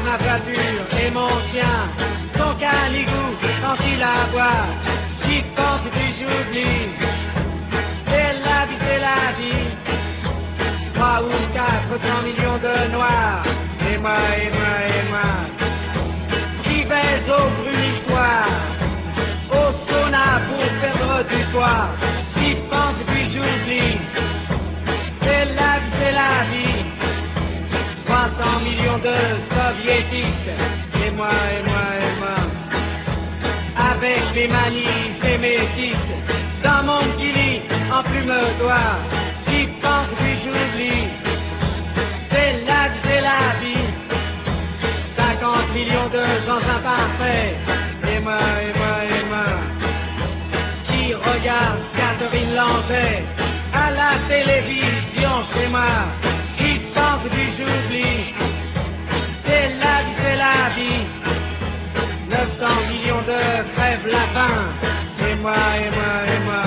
ma voiture et mon chien, son canigou quand il aboie. J'y pense et puis j'oublie. C'est la vie, c'est la vie. 3 ou 400 millions de noirs. Et moi, et moi, et moi, qui baise au brunissoir, au sauna pour perdre du poids. J'y pense et puis j'oublie. C'est la vie, c'est la vie. 300 millions de soviétiques. Et moi, et moi, et moi, avec mes manies et mes tics, dans mon petit lit en plume d'oie. J'y pense puis j'oublie. C'est la vie, c'est la vie. 50 millions de gens imparfaits. Et moi, et moi, et moi, qui regarde Catherine Langer à la télévision chez moi. J'y pense puis j'oublie. C'est la vie, c'est la vie. 900 millions de crèves la faim. Et moi, et moi, et moi,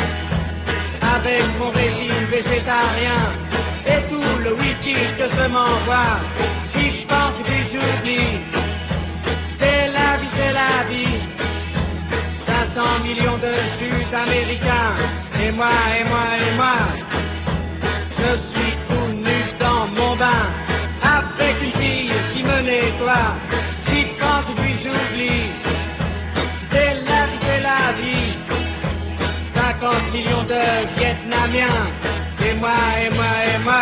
avec mon régime végétarien et tout le whisky que je m'envoie. Si je pense et puis j'oublie. C'est la vie, c'est la vie. 500 millions de Sud-Américains. Et moi, et moi, et moi, je suis tout nu dans mon bain, avec une fille qui me nettoie. J'y pense et puis j'oublie. C'est la vie, c'est la vie. 50 millions de Vietnamiens. Et moi, et moi, et moi,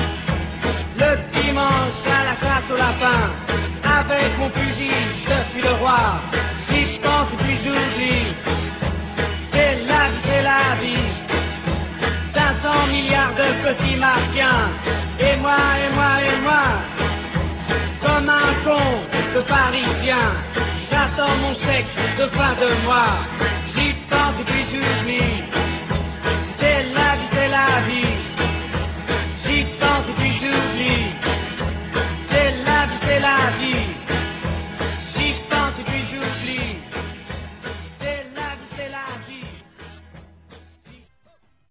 le dimanche à la chasse au lapin, avec mon fusil, je suis le roi. J'y pense et puis j'oublie. C'est la vie, c'est la vie. 500 milliards de petits martiens. Et moi, et moi, et moi, comme un con de parisien, j'attends mon chèque de fin de mois.